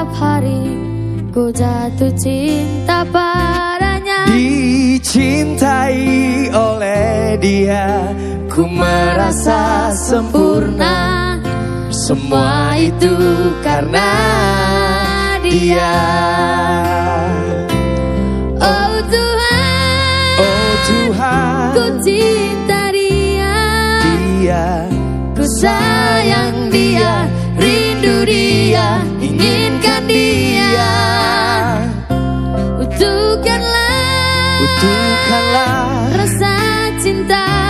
setiap hari ku jatuh cinta padanya. Dicintai oleh dia, ku merasa sempurna. Semua itu karena dia. Oh Tuhan, oh Tuhan, ku cinta dia, ku sayang dia, rindu dia, inginkan dia.